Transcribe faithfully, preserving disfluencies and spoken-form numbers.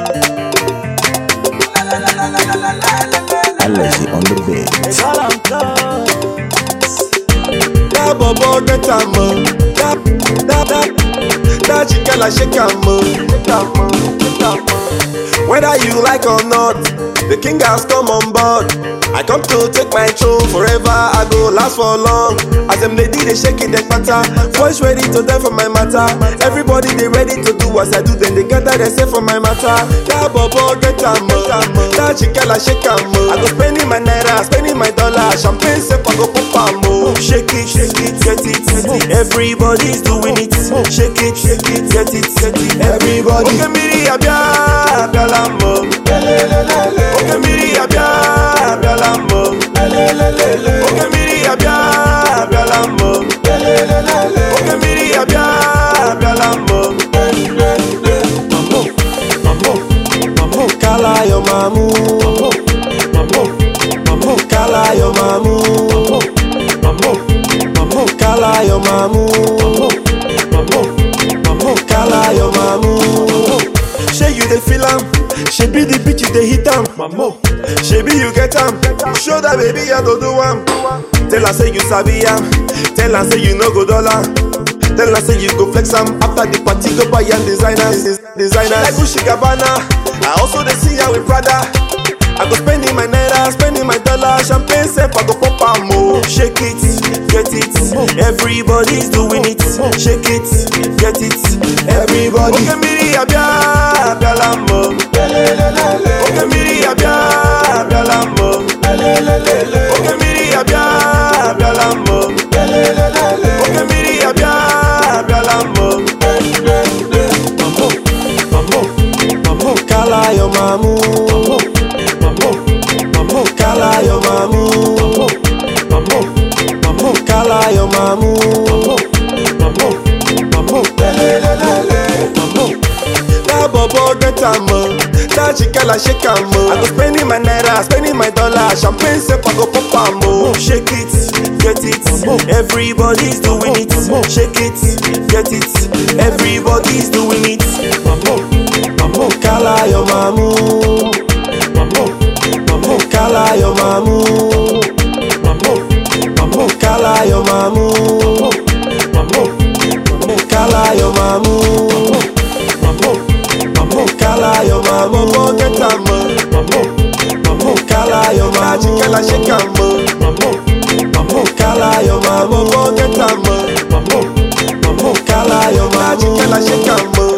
Alexi on the beat. That bobo get a mo. That that that that chicken like shake a mo. Whether you like or not, the king has come on board. I come to take my throne forever. I go last for long. As them lady they shake it they patter. Voice ready to die for my matter. Everybody they ready to do as I do. Then they gather they say for my matter. That bobo get a mo. That chicken like shake a mo. I go spending my naira, spending my dollar. Champagne sip I go pop a mo. Shake it, shake it, get it, get it. Everybody's doing it. Shake it, shake it, get it, get it. Everybody. Okay, miri abia, abia lambo. Okay, miri abia, abia lambo. Okay, miri abia, abia lambo. Okay, miri abia, abia lambo. Mambo, mambo, mambo, kala yo mamu. Mambo, mambo, kala yo mamu. Mambo, mambo, kala yo mamu. Mambo, mambo, kala yo mamu. Shey you dey feel am, she be the bitch you dey hit am. Mamo, she be you get am. Show that baby how to do am. Tell her say you sabi am. Tell her say you no go dollar. Tell her say you go flex am. After the party go buy am designers. Designers like Gucci Gabbana. I also dey see her with Prada. I go spending my naira, spending my dollar. Champagne sip, I go pop am mo. Shake it, get it. Everybody's doing it. Shake it, get it. Everybody. Okay, miri abia, abia lambo. Okay, miri abia, abia lambo. Okay, miri abia, abia lambo. Okay, miri abia, abia lambo. Mambo, mambo, mambo, kala yo mamu. Mambo, kala yo mamu. Mambo, mambo, kala yo mamu. Mambo, mambo, mambo. That bobo get a mo. That chicken like shake a mo. I go spending my naira, spending my dollar. Champagne sip, I go pop a mo. Shake it, get it. Everybody's doing it. Shake it, get it. Everybody's doing it. Mambo, mambo, kala yo mamu. Mambo, mambo, kala yo mamu. Mambo, mambo, kala yo mamu. Mambo, mambo, kala yo mamu. Mambo, mambo, kala yo mamu. Mambo, get a mo. Mambo, mambo, kala yo mamu. Chicken like shake a mo. Mambo, mambo, kala yo mamu. Mambo, get a mo. Mambo, mambo, kala yo mamu. Chicken like shake a mo.